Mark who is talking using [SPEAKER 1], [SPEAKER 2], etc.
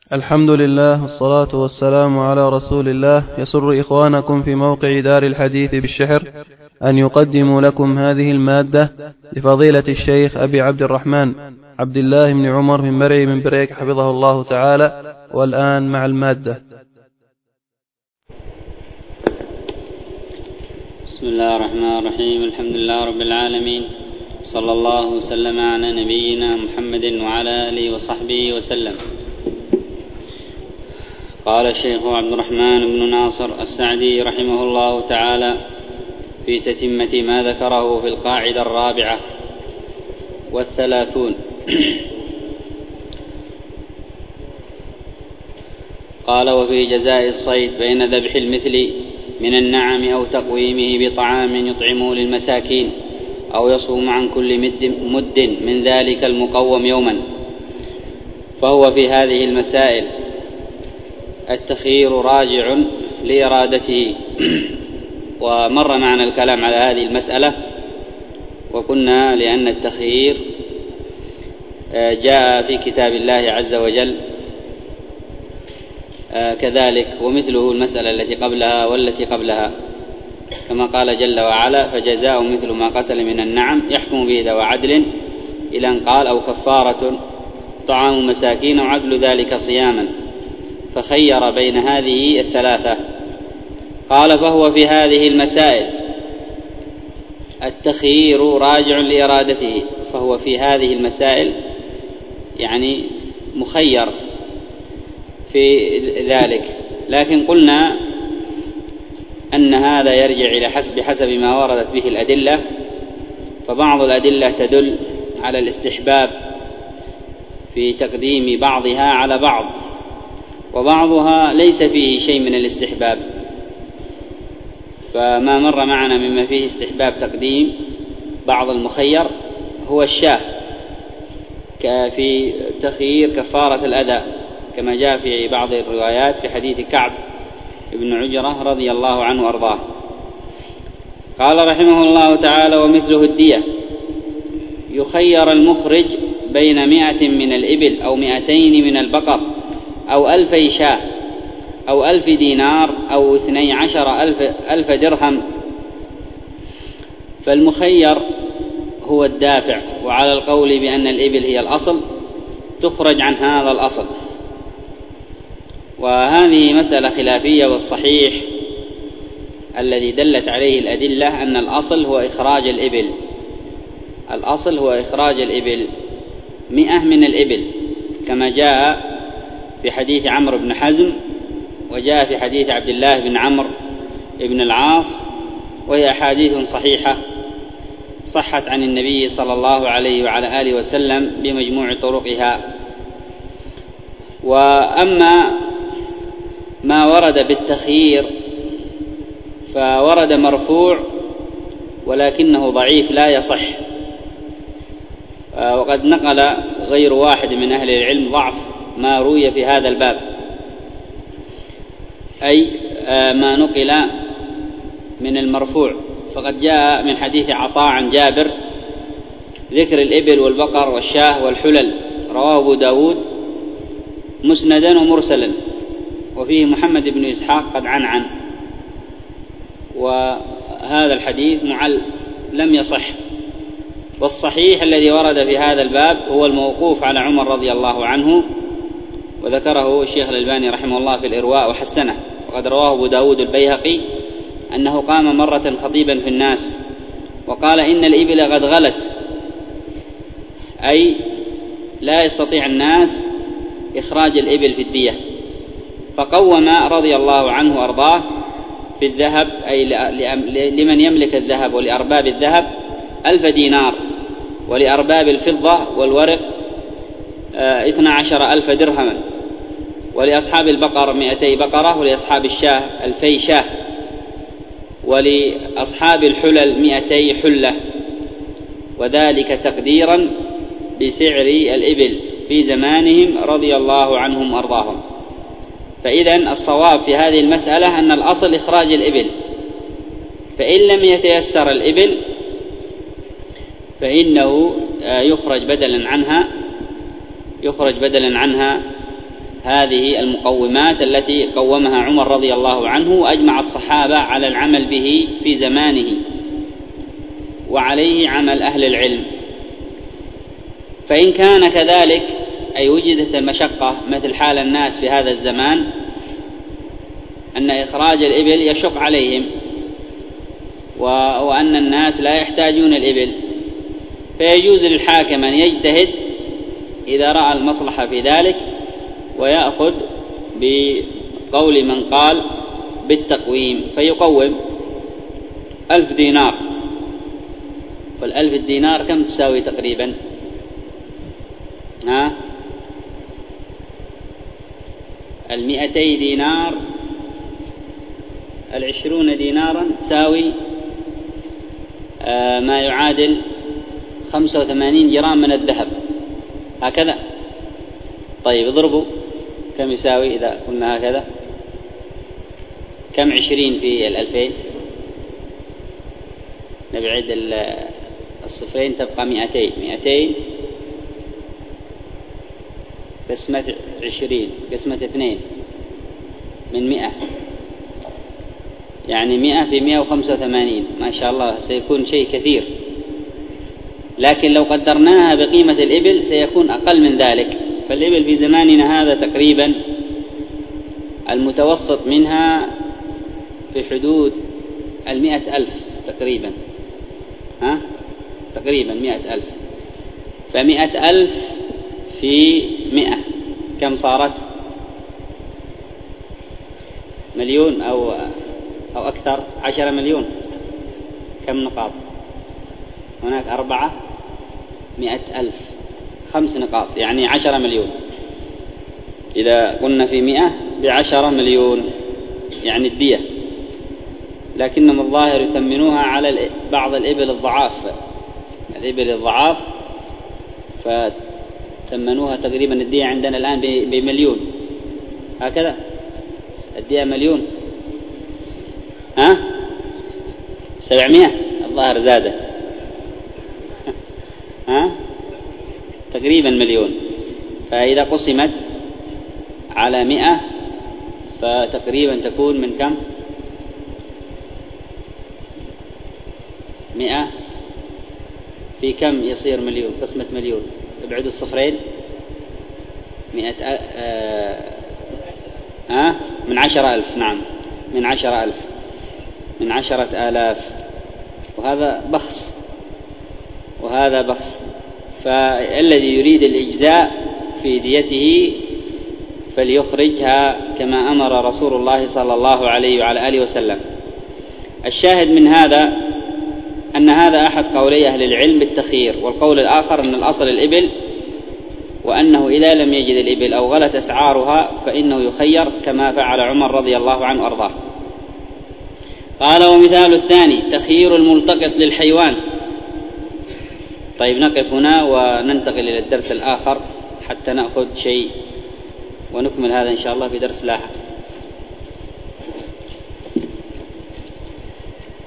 [SPEAKER 1] الحمد لله والصلاة والسلام على رسول الله. يسر إخوانكم في موقع دار الحديث بالشحر أن يقدموا لكم هذه المادة لفضيلة الشيخ أبي عبد الرحمن عبد الله بن عمر بن مرعي من بريك حفظه الله تعالى. والآن مع المادة.
[SPEAKER 2] بسم الله الرحمن الرحيم. الحمد لله رب العالمين، صلى الله وسلم على نبينا محمد وعلى آله وصحبه وسلم. قال الشيخ عبد الرحمن بن ناصر السعدي رحمه الله تعالى في تتمة ما ذكره في القاعدة 34 قال: وفي جزاء الصيد بين ذبح المثل من النعم أو تقويمه بطعام يطعمه للمساكين أو يصوم عن كل مد من ذلك المقوم يوما، فهو في هذه المسائل التخيير راجع لإرادته. ومر معنا الكلام على هذه المسألة، وقلنا لأن التخيير جاء في كتاب الله عز وجل كذلك، ومثله المسألة التي قبلها والتي قبلها، كما قال جل وعلا: فجزاء مثل ما قتل من النعم يحكم به ذوى عدل، إلى أن قال: أو كفارة طعام مساكين وعدل ذلك صياما. فخير بين هذه الثلاثة. قال: فهو في هذه المسائل التخيير راجع لإرادته. فهو في هذه المسائل يعني مخير في ذلك، لكن قلنا أن هذا يرجع إلى بحسب ما وردت به الأدلة. فبعض الأدلة تدل على الاستحباب في تقديم بعضها على بعض، وبعضها ليس فيه شيء من الاستحباب. فما مر معنا مما فيه استحباب تقديم بعض المخير هو الشاه، في تخيير كفارة الأذى، كما جاء في بعض الروايات في حديث كعب بن عجرة رضي الله عنه وأرضاه. قال رحمه الله تعالى: ومثله الدية، يخير المخرج بين 100 من الإبل أو 200 من البقر أو 2000 شاة أو 1000 دينار أو 12,000 درهم. فالمخير هو الدافع، وعلى القول بأن الإبل هي الأصل تخرج عن هذا الأصل. وهذه مسألة خلافية، والصحيح الذي دلت عليه الأدلة أن الأصل هو إخراج الإبل. الأصل هو إخراج الإبل 100 من الإبل، كما جاء في حديث عمرو بن حزم، وجاء في حديث عبد الله بن عمرو بن العاص، وهي أحاديث صحيحة صحت عن النبي صلى الله عليه وعلى آله وسلم بمجموع طرقها. وأما ما ورد بالتخيير فورد مرفوع ولكنه ضعيف لا يصح، وقد نقل غير واحد من أهل العلم ضعف ما روي في هذا الباب، أي ما نقل من المرفوع. فقد جاء من حديث عطاء عن جابر ذكر الإبل والبقر والشاه والحلل، رواه أبو داود مسندا ومرسلا، وفيه محمد بن إسحاق قد عنعن، وهذا الحديث لم يصح. والصحيح الذي ورد في هذا الباب هو الموقوف على عمر رضي الله عنه، وذكره الشيخ الألباني رحمه الله في الإرواء وحسنه. وقد رواه أبو داود البيهقي أنه قام مرة خطيبا في الناس وقال: إن الإبل قد غلت، أي لا يستطيع الناس إخراج الإبل في الدية. فقوم رضي الله عنه وأرضاه في الذهب، أي لمن يملك الذهب ولأرباب الذهب 1000 دينار، ولأرباب الفضة والورق 12,000 درهما، ولأصحاب البقر 200 بقرة، ولأصحاب الشاه 2000 شاه، ولأصحاب الحلل 200 حلة، وذلك تقديرا بسعر الإبل في زمانهم رضي الله عنهم وأرضاهم. فإذن الصواب في هذه المسألة أن الأصل إخراج الإبل، فإن لم يتيسر الإبل فإنه يخرج بدلا عنها هذه المقومات التي قومها عمر رضي الله عنه، وأجمع الصحابة على العمل به في زمانه، وعليه عمل أهل العلم. فإن كان كذلك، أي وجدت المشقة مثل حال الناس في هذا الزمان، أن إخراج الإبل يشق عليهم، وأن الناس لا يحتاجون الإبل، فيجوز للحاكم أن يجتهد إذا رأى المصلحة في ذلك، ويأخذ بقول من قال بالتقويم، فيقوم 1000 دينار. فال1000 دينار كم تساوي تقريبا؟ 200 دينار، 20 دينارا تساوي ما يعادل 85 جرام من الذهب، هكذا. طيب اضربوا كم يساوي إذا قلنا هكذا، كم 20 في 2000؟ نبعد الصفرين تبقى 200 قسمة 20 قسمة 2 من 100، يعني 100 في 185، ما شاء الله سيكون شيء كثير. لكن لو قدرناها بقيمة الإبل سيكون أقل من ذلك. فالإبل في زماننا هذا تقريبا المتوسط منها في حدود 100,000 تقريبا، تقريبا 100,000. ف100,000 في 100 كم صارت؟ مليون أو أكثر، 10 مليون. كم نقاط هناك؟ 400,000، 5 نقاط، يعني 10 مليون. إذا قلنا في 100 ب10 مليون يعني الدية. لكنهم الظاهر يثمنوها على بعض الإبل الضعاف، الإبل الضعاف، فتثمنوها تقريبا الدية عندنا الآن بمليون، هكذا الدية مليون. 700 الظاهر زادت، تقريبا مليون. فإذا قسمت على 100 فتقريبا تكون من كم؟ 100 في كم يصير مليون؟ قسمة مليون ابعدوا الصفرين. 100 من 10,000. نعم، من 10,000، من 10,000. وهذا بخس وهذا بخس. فالذي يريد الإجزاء في ديته فليخرجها كما أمر رسول الله صلى الله عليه وعلى آله وسلم. الشاهد من هذا أن هذا أحد قولي أهل العلم بالتخيير، والقول الآخر أن الأصل الإبل، وأنه إذا لم يجد الإبل أو غلت أسعارها فإنه يخير كما فعل عمر رضي الله عنه وأرضاه. قال: ومثال الثاني تخيير الملتقط للحيوان. طيب نقف هنا وننتقل إلى الدرس الآخر حتى نأخذ شيء ونكمل هذا إن شاء الله في درس لاحق.